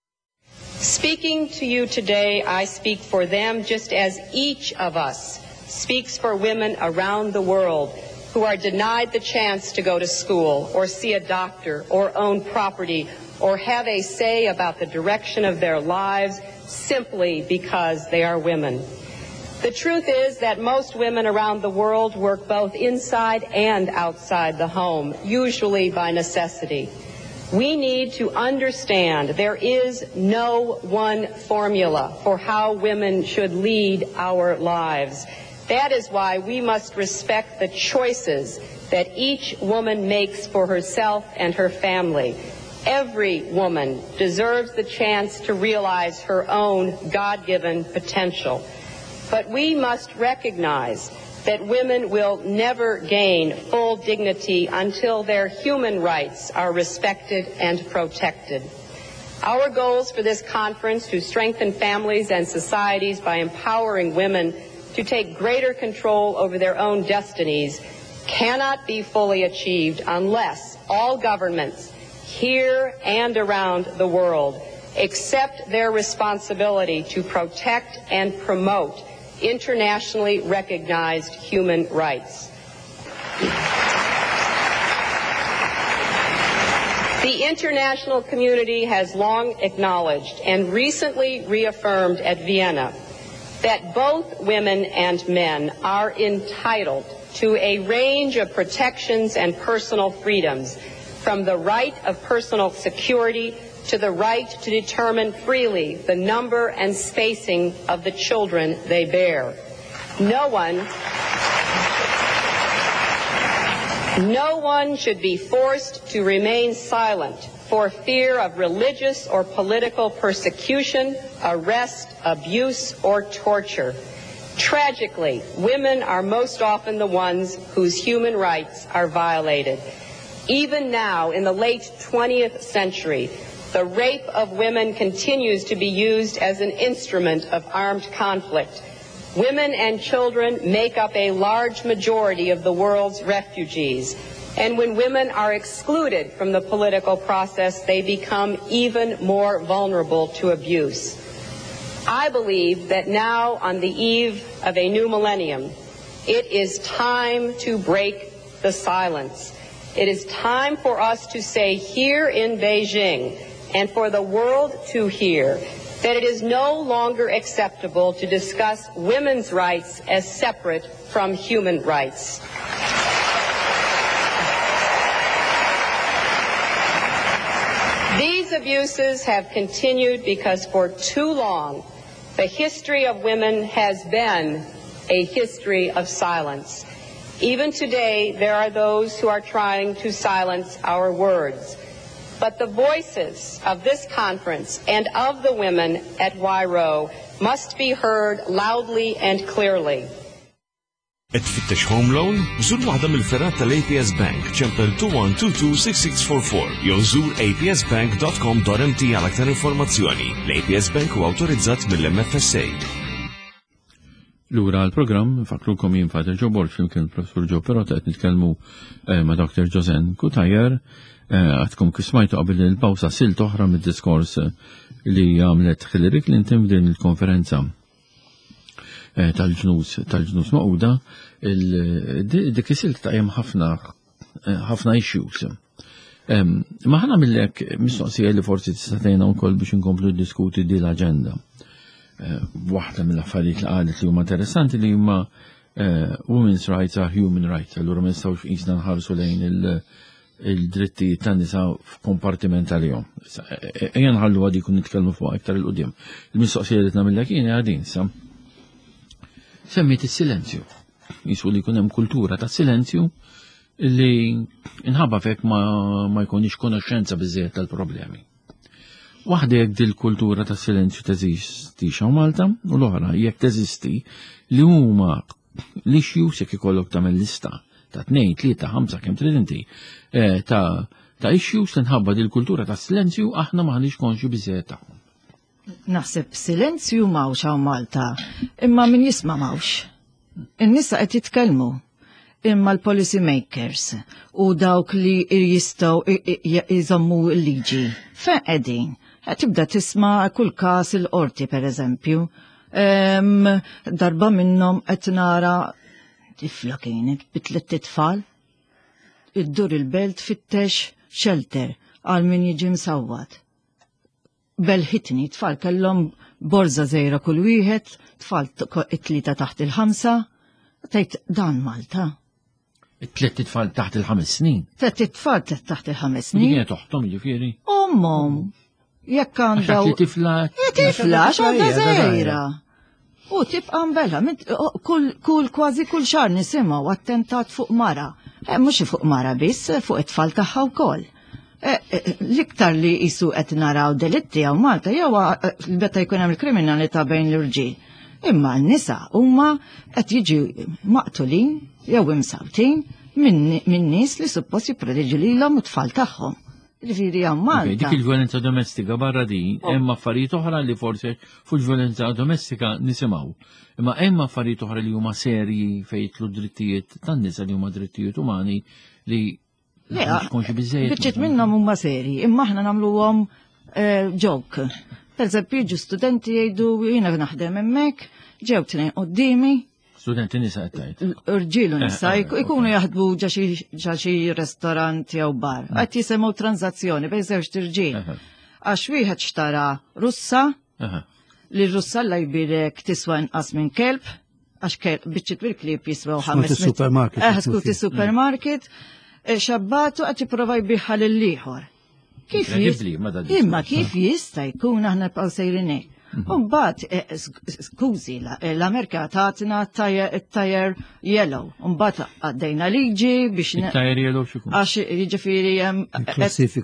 Speaking to you today, I speak for them just as each of us speaks for women around the world who are denied the chance to go to school or see a doctor or own property or have a say about the direction of their lives simply because they are women. The truth is that most women around the world work both inside and outside the home, usually by necessity. We need to understand there is no one formula for how women should lead our lives. That is why we must respect the choices that each woman makes for herself and her family. Every woman deserves the chance to realize her own God-given potential. But we must recognize that women will never gain full dignity until their human rights are respected and protected. Our goals for this conference to strengthen families and societies by empowering women to take greater control over their own destinies cannot be fully achieved unless all governments here and around the world accept their responsibility to protect and promote internationally recognized human rights. The international community has long acknowledged and recently reaffirmed at Vienna that both women and men are entitled to a range of protections and personal freedoms, from the right of personal security to the right to determine freely the number and spacing of the children they bear. No one should be forced to remain silent for fear of religious or political persecution, arrest, abuse, or torture. Tragically, women are most often the ones whose human rights are violated. Even now, in the late 20th century, the rape of women continues to be used as an instrument of armed conflict. Women and children make up a large majority of the world's refugees. And when women are excluded from the political process, they become even more vulnerable to abuse. I believe that now, on the eve of a new millennium, it is time to break the silence. It is time for us to say here in Beijing, and for the world to hear, that it is no longer acceptable to discuss women's rights as separate from human rights. These abuses have continued because for too long, the history of women has been a history of silence. Even today, there are those who are trying to silence our words. But the voices of this conference and of the women at YRO must be heard loudly and clearly. تفتش هوم لون؟ زور واحدة من الفرات tal-APS Bank ċempel 21226644 jew żur apsbank.com.mt għal aktar informazzjoni. L-APS Bank huwa awtorizzat mill-MFSA. Lura l-programm fakrukom jien Father Joe Borg flimkien il-Professur Joe Pirota qed nitkellmu ma' Dr. Josen Kutajer għadkom kismajtu qabel il-pawsa silt oħra mid-diskors li għamlet Hillary Clinton f'din il-konferenza tal-ġnus maquda dik is-silt taqjem ħafna issues. Ma ħana millek mistoqsija li forsi tista' tgħinna wkoll biex inkomplu ddiskuti din l-aġenda. Waħda mill-affarijiet li qalet li huma interessanti li huma women's rights are human rights. Allura ma nistgħux qisna nħarsu lejn il-drittijiet tan-nisa f'kompartiment għalihom. Ejja nħallu għadi kun nitkellmu fuq iktar il-qudiem. Il-mistoqsija li tnagħmilha kien għadin sa. Semmiet is-silenzju. Jisu li jkun hemm kultura ta' silenzju li inħabba fek ma jkunx konoxxenza biżżejjed tal-problemi. Waħda jekk dil-kultura ta' silenzju teżisti xaw Malta u l-oħra jekk teżisti li huma l-issues jekk ikollok tagħmel lista ta' 2, 3, 5 kemm trid inti ta' issues li nħabba dil-kultura ta' silenzju aħna maħniex konxi biżżejjed tagħhom. Naħseb silenzju mawx hawn Malta, imma min jisma' mawx. In-nisa qed jitkellmu, imma l-policy makers u dawk li jistgħu jżommu l-liġi. Fejn qegħdin? Qed tibda tisma' kull każ il-qorti pereżempju. Darba minnhom qed nara tifla kienet bitlet titfal. Iddur il-belt fittex shelter għal min jiġi msawwad. Belħitni tfal kellhom borza żejra kull wieħed, tfal it-tlieta taħt il-5, tgħid dan Malta. It-tliet tfal taħt il-5 snin. Tliet tfal taħt il-5 snin. Din toħtom jiġifieri. Ommhom. Jekk għandha tifla għandha żejra. U tibqa' mbella, kważi kull xahar nisimgħu attentat fuq mara. Mhux fuq mara biss, fuq it-tfal tagħha wkoll. L-iktar li jisu qed naraw delitti għaw Malta jew beta jkun hemm il-kriminalità bejn l-irġiel. Imma n-nisa huma qed jiġu maqtulin jew imsawtin minn nies li suppost jipproteġu lilhom it-tfal tagħhom. Ġifieri hawn Malta. Dik il-violenza domestika barra din hemm affarijiet oħra li forsi fuq il-violenza domestika nisimgħu. Imma hemm affarijiet oħra li huma serji fejn jitlu drittijiet tan-nisa li huma drittijiet umani li biċċiet minnhom huma seri, imma aħna nagħmluhom joke. Pereżempju jiġu studenti jgħidu jiena naħdem hemmhekk, ġew tnejn qudiemi. Studenti nisa qed tgħid. Irġielu nisa jkunu jaħdmu ġa xi ristorant jew bar. Qed jisemgħu tranzazzjoni bejn żewġ irġiel. Għax wieħed xtara Russa li r-Russa alla jbirek tiswa inqas minn kelb, għax biċċiet bil-klib jiswew 500. Skuti supermarket. Xabbatu għati prova jbiħħa l-liħor. Imma kif jista jkun aħna bqaw sejrinek. Umbat, skużi, l-Amerika taħtina tajer yellow. Umbat għaddejna liġi biex... Tajer yellow xikun? Għax jiġifieri klassifika.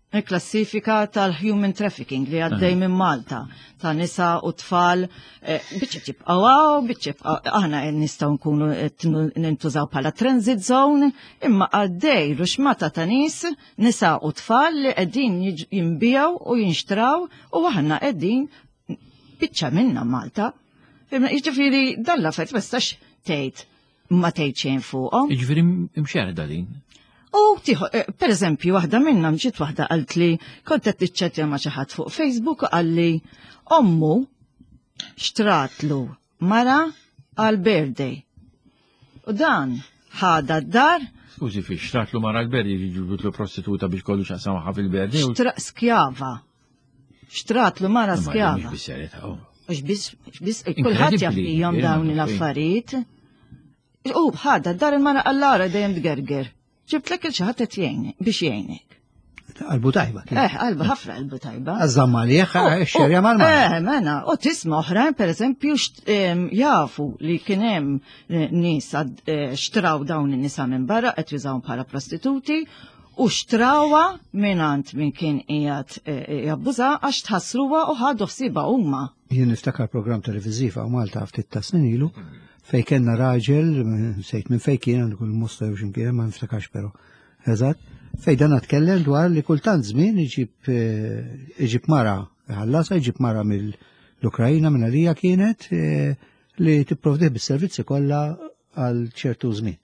il-klassifika tal-human trafficking li għaddej minn Malta ta' nisa u tfal biċċib għawaw, biċċib aħna nistaw nkunu nintużaw bħala transit zone imma għaddej ruxmata ta' nisa u tfal li qegħdin jinbijaw u jinxtraw u aħna qegħdin biċċa minna Malta. Jiġifieri dalla fejt ma stax tgħid ma tgħid xejn fuqhom. Jiġifieri mxerda din. U per eżempju, waħda minna mġiet waħda qalt li kont qed tiċċettja ma' xi ħadd fuq Facebook qalli ommu xtratlu mara għal birthday. U dan ħada d-dar. Skużi fi xtratlu mara l-birthday jiġibutlu prostituta biex kollu x'aqsamaha fil-birthday. Skjava. Xtratlu mara skjava. Mhux biss kulħadd jaf fihom dawn l-affarijiet. U ħada d-dar il-mara qallara dejjem tgerger. ġibtlek il-ċaħat biex jgħinek. Qalbu tajba. Qalbu ħafna qalbu tajba. Għazzamma li xerja mal-mal. Mena, u tisma oħrajn per eżempju jafu li kienem nis xtraw dawn il-nisa minn barra, qed jużawhom bħala prostituti, u xtrawa minant minn kien qiegħed jabbuża għax tħassruha u ħadu ħsiba huma. Jien niftakar programm televiżiv għaw Malta ftit ta' snin ilu, fej kena raġel, sejt minn fej kien, għandikul musta u xinkien, ma niftakarx pero. Eżat, fej dan għatkellem dwar li kultant żmien iġib mara, ħallasa iġib mara mill-Ukrajina minn għalija kienet li tipprovdih bis-servizzi kollha għal ċertu żmien.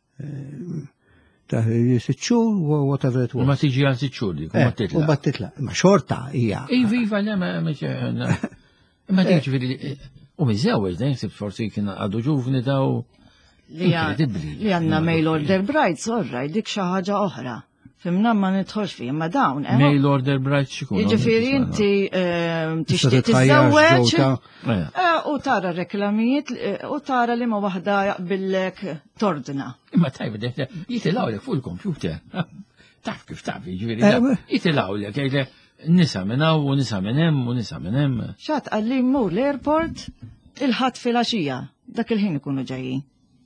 Ta' 6 xhur, whatever it was. Ma tiġi għal 6 xhur dik, u battitla. Ma xorta hija. Iva, ma tiġi u mizzewġ, da jinsib forsi kien għadu ġuvni daw incredibli. Li għanna mail order brides, orraj, dik xaħġa oħra. Fimna ma nidħolx fi, ma dawn. Mail order brides xikun. Jiġifieri inti tixtieq tiżewweġ u tara reklamijiet u tara li ma waħda jaqbillek tordna. Imma tajba, jitilawlek fuq il-kompjuter. Taf kif taf, jiġifieri. Jitilawlek, nisa minnaw u nisa minnem u nisa minnem. ċat għalli mur l-airport il-ħat fil-axija, dak il-ħin ikunu ġajjin.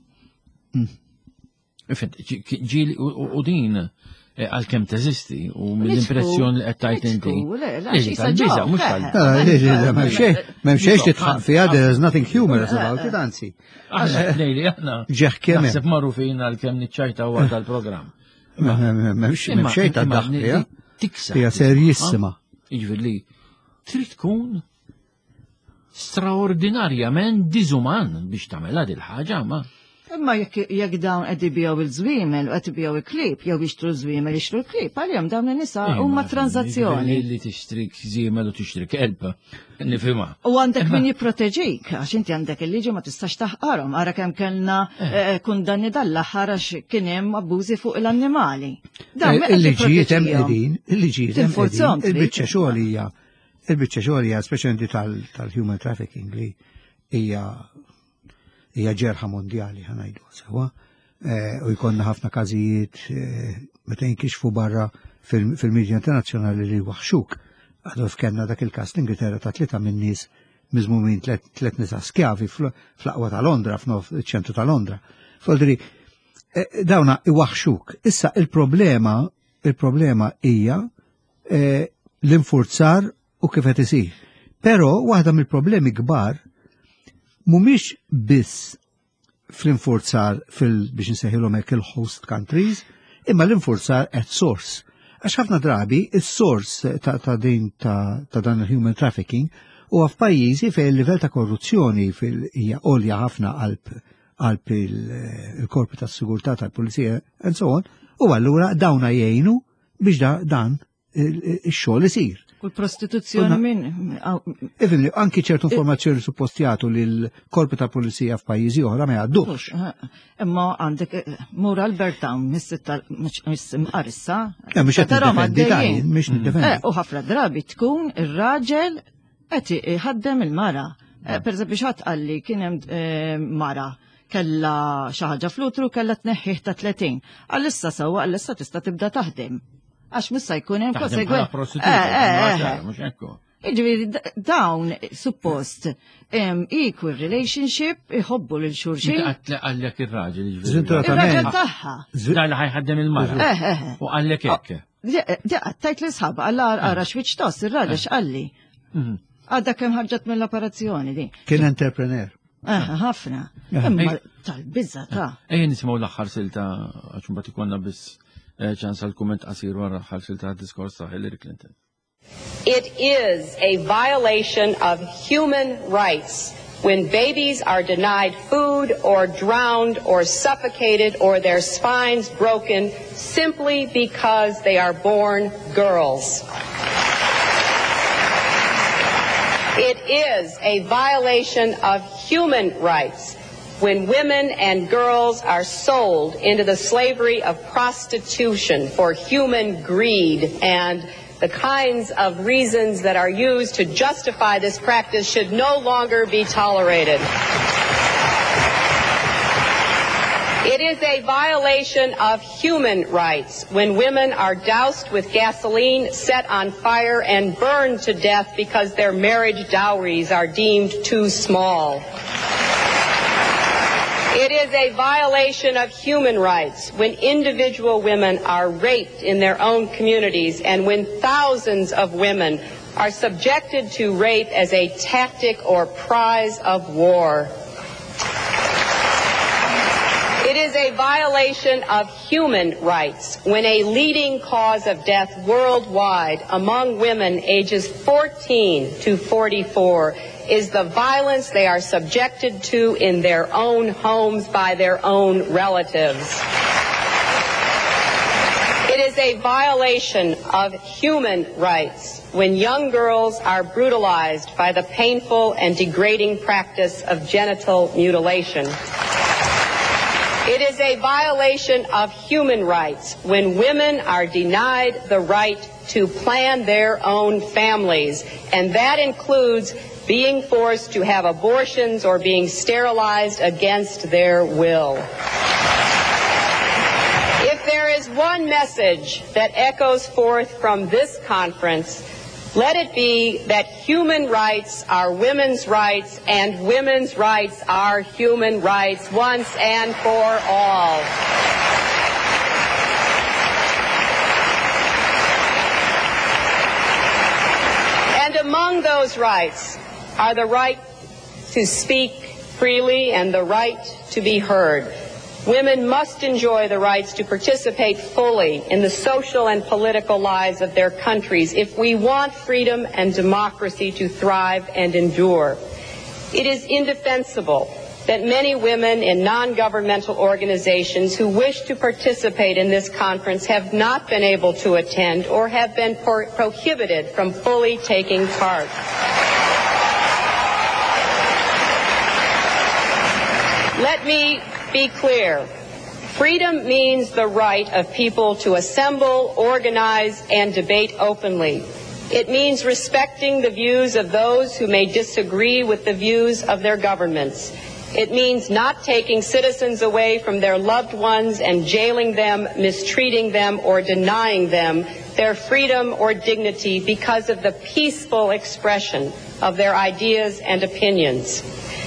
Ġili u din għal-kem teżisti u mill-impressjoni li għettajt inti. Tal-biza, mux tal-biza. Memxiex titħaq fija, there's nothing humorous about it, anzi. Lejli, għahna. Ġeħ Naħseb marru fina għal-kem nitċajta u għal-program. Memxiex tal-daħħ tiksa. Hija serjissima. Iġveri, trid tkun straordinarjament diżuman biex tagħmilha dil ħaġa ma. Imma jekk dawn qed ibijaw il-żwiemel u qed ibijaw il-klip jew jixtru żwiemel jixtru l-klip, għalihom dawn in-nisa huma tranzazzjoni. Li tixtrik żwiemel u tixtrik kelb, nifhimha. U għandek min jipproteġik għax inti għandek il-liġi ma tistax taħqarhom, ara kemm kellna kundanni dal-aħħar għax kien hemm abbużi fuq l-annimali. Il-liġijiet hemm qegħdin, il-liġijiet hemm qegħdin, il-biċċa xogħol hija speċjalment tal-human trafficking li hija ġerħa mondjali ħanajdu sewa u jkollna ħafna każijiet meta jinkixfu barra fil-medja internazzjonali li waħxuk. Għadu f'kenna dak il-każ l-Ingilterra ta' 3 minn nies miżmumin 3 nisa skjavi fl-aqwa ta' Londra, f'ċentru ta' Londra. Foldri, dawna iwaħxuk. Issa il-problema hija l-infurzar u kif qed isir. Però waħda mill-problemi kbar mumiex biss fl-infurzar biex nsejħilhom hekk il-host countries, imma l-infurzar at source. Għax ħafna drabi is-source ta' dan il-human trafficking huwa f'pajjiżi fejn il-livell ta' korruzzjoni hija għolja ħafna qalb il-korpi tas-sigurtà tal-pulizija and so on, u allura dawna jgħinu biex dan ix-xogħol isir. U l-prostituzzjoni minn? Anki ċertu informazzjoni suppostjatu li l-korpi ta' polizija f'pajjiżi oħra ma jgħaddux. Imma għandek mura l-Bertown, mis-imqarissa. Mux qed nidefendi mux nidefendi. U ħafna drabi tkun ir-raġel qed iħaddem il-mara. Per eżempju xatt qalli kien hemm mara kella xi ħaġa flutru kella tneħħih ta' 30. Għalissa sewwa għalissa tista' tibda taħdem. Għax missa jkun hemm konsegwenza. Jiġifieri dawn suppost equal relationship iħobbu lil xulxin. Għallek ir-raġel ir-raġel tagħha. Dan li ħajħaddem il-mara. U għallek hekk. Tajt li sħaba, għara xwiċ tos, il-raġa xqalli. Għadda kem ħarġat mill-operazzjoni di. Kien entrepreneur. ħafna. Imma tal-bizza ta'. Ejja nisimaw l-axħar silta, għaxum bat ikonna bis ċans għal-kumment qasir wara l-axħar silta diskors ta' Hillary Clinton. It is a violation of human rights when babies are denied food or drowned or suffocated or their spines broken simply because they are born girls. It is a violation of human rights when women and girls are sold into the slavery of prostitution for human greed, and the kinds of reasons that are used to justify this practice should no longer be tolerated. It is a violation of human rights when women are doused with gasoline, set on fire, and burned to death because their marriage dowries are deemed too small. It is a violation of human rights when individual women are raped in their own communities and when thousands of women are subjected to rape as a tactic or prize of war. It is a violation of human rights when a leading cause of death worldwide among women ages 14 to 44 is the violence they are subjected to in their own homes by their own relatives. It is a violation of human rights when young girls are brutalized by the painful and degrading practice of genital mutilation. It is a violation of human rights when women are denied the right to plan their own families, and that includes being forced to have abortions or being sterilized against their will. If there is one message that echoes forth from this conference, let it be that human rights are women's rights and women's rights are human rights once and for all. And among those rights are the right to speak freely and the right to be heard. Women must enjoy the rights to participate fully in the social and political lives of their countries if we want freedom and democracy to thrive and endure. It is indefensible that many women in non-governmental organizations who wish to participate in this conference have not been able to attend or have been prohibited from fully taking part. Let me be clear. Freedom means the right of people to assemble, organize, and debate openly. It means respecting the views of those who may disagree with the views of their governments. It means not taking citizens away from their loved ones and jailing them, mistreating them, or denying them their freedom or dignity because of the peaceful expression of their ideas and opinions.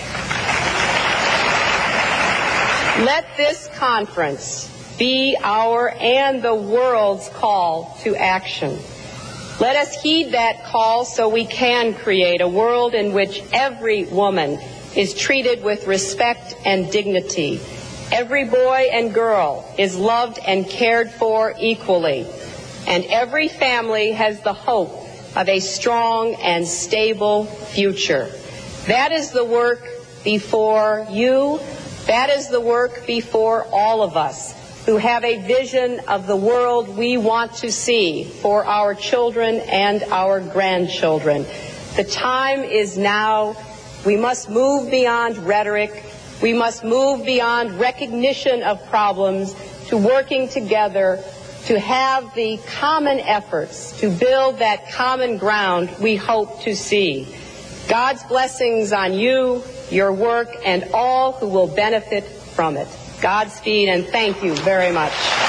Let this conference be our and the world's call to action. Let us heed that call so we can create a world in which every woman is treated with respect and dignity. Every boy and girl is loved and cared for equally. And every family has the hope of a strong and stable future. That is the work before you. That is the work before all of us who have a vision of the world we want to see for our children and our grandchildren. The time is now. We must move beyond rhetoric. We must move beyond recognition of problems to working together to have the common efforts to build that common ground we hope to see. God's blessings on you, your work, and all who will benefit from it. Godspeed and thank you very much.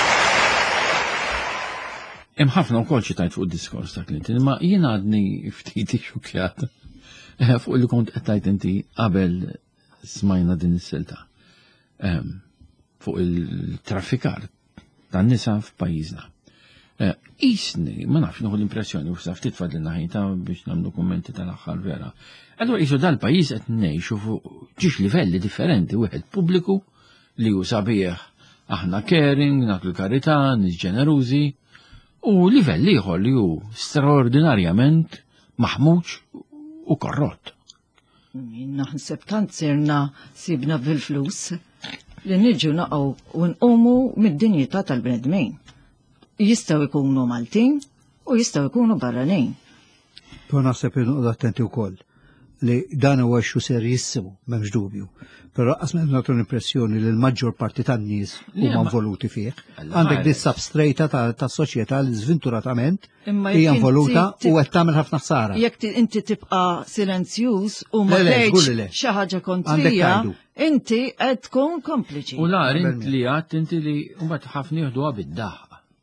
Hemm ħafna wkoll ċitajt fuq id-diskors ta' Clinton, ma jien għadni ftit xukjat fuq li kont qed tgħid inti qabel smajna din is-silta fuq il-traffikar tan-nisa f'pajjiżna. Isni, ma nafx nuħu l-impressjoni, u s-saf titfad l-naħita biex namlu kommenti tal-axħar vera. Allora, isu dal-pajis qed ngħixu fuq ġiex livelli differenti, wieħed pubbliku li hu sabiħ aħna caring, nagħtu l-karità, nies ġenerużi, u livell ieħor li hu straordinarjament maħmuġ u korrott. Naħseb tant sibna bil-flus li niġu naqgħu u nqumu mid-dinjità tal-bnedmin. Jistgħu jkunu Maltin u jistgħu jkunu barranin. Però naħseb inqgħod attenti wkoll li dan huwa xu ser jissimu m'hemmx dubju. Però qas nagħtu l-impressjoni li l-maġġor parti tan-nies huma involuti fih. Għandek dis substrata tas-soċjetà li żventuratament hija involuta u qed tagħmel ħafna ħsara. Jekk inti tibqa' silenzjuż u ma tgħidx xi ħaġa kontrija, inti qed tkun kompliċi. U lar int li għadt inti li mbagħad ħafna jieħduha bid-daħħa.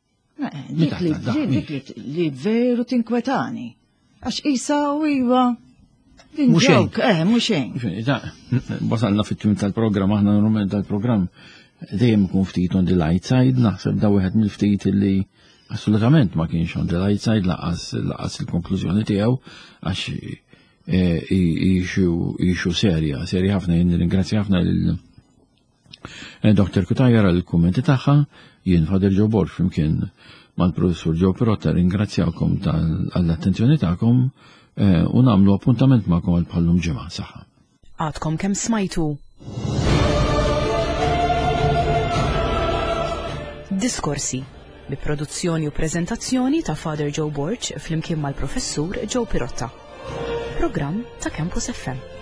Dik li veru tinkwetani. Għax isa u iwa dinġok, muxejn. Wasalna fit-tim tal-programm, aħna normalment tal-programm dejjem ikun ftit on the light side, naħseb da wieħed mill-ftit li assolutament ma kienx on the light side laqas il-konklużjoni tiegħu għax ixu serja ħafna, jien ringrazzja ħafna lil Dr. Kutajer għal-kummenti tagħha, jien Fader Joe Borg flimkien mal-Professur Joe Pirotta ringrazzjakom għall-attenzjoni tagħkom u nagħmlu appuntament magħkom għal bħallum ġimgħa saħħa. Għadkom kemm smajtu. Diskorsi bi produzzjoni u preżentazzjoni ta' Father Joe Borg flimkien mal-Professur Joe Pirotta. Programm ta' Campus FM.